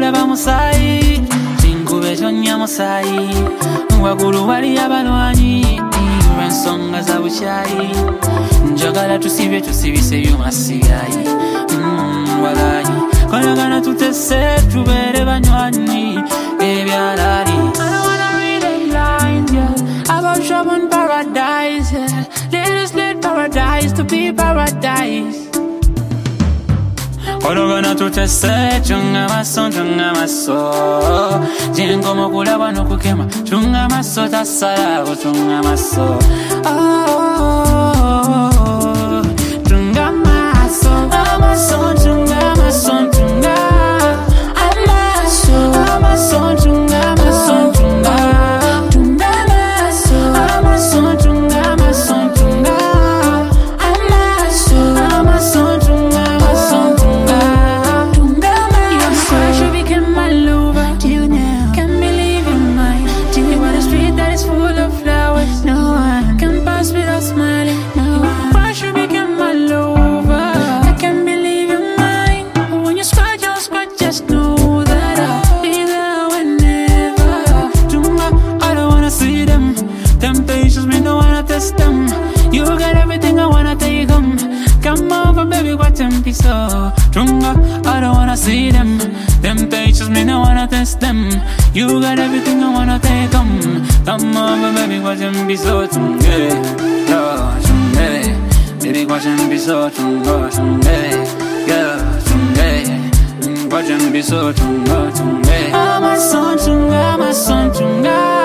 kulaba musayi chinkube chonya musayi wagulu wali abalwanyi lw'ensonga za bukyayi njagala tusibise by'omasigayi walayi kolagana tutese tubeere banywanyi ebyalali about trouble in paradise, yeah. Let us let paradise to be paradise. Ologana tutese chunga maso Jingo mokulaba no kukema chunga maso tasala chunga maso chunga maso amaso chunga maso chunga amaso chunga maso chunga You got everything I wanna take them. Come over, baby, what tempi so Trunga, I don't wanna see them. Temptations, me no wanna test them. You got everything I wanna take them. Come over, baby, what tempi so Trunga, yeah, Trunga. Baby, what tempi so Trunga, Trunga, yeah, Trunga. What tempi so Trunga, Trunga. I'm a son, Trunga, my son, Trunga.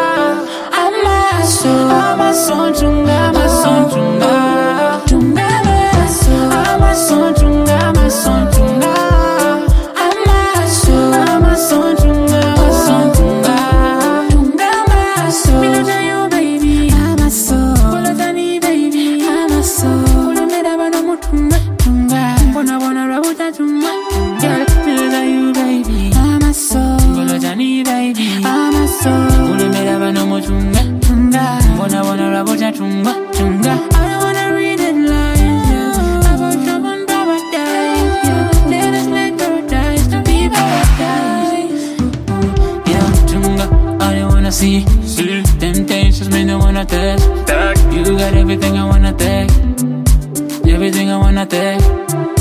I'm a son, Trunga, my son, Trunga. Trunga, I'm a son, Trunga, my son, Trunga. I'm a son, Trunga, my son, Trunga. Trunga, my son. Me love you, baby. I'm a son. Polatani, baby. I'm a son. Pula me da bana mutunga, Trunga. Bona rabuta Trunga. Girl, me love you, baby. I'm a son. Polatani, baby. I'm a son. Pula me da bana mutunga. Wanna rabuja chunga. I don't wanna read it lines, yeah. About trouble and paradise, yeah. Let us let paradise to be paradise. Yeah, chunga, I don't wanna see temptations, me no wanna test. You got everything I wanna take. Everything I wanna take.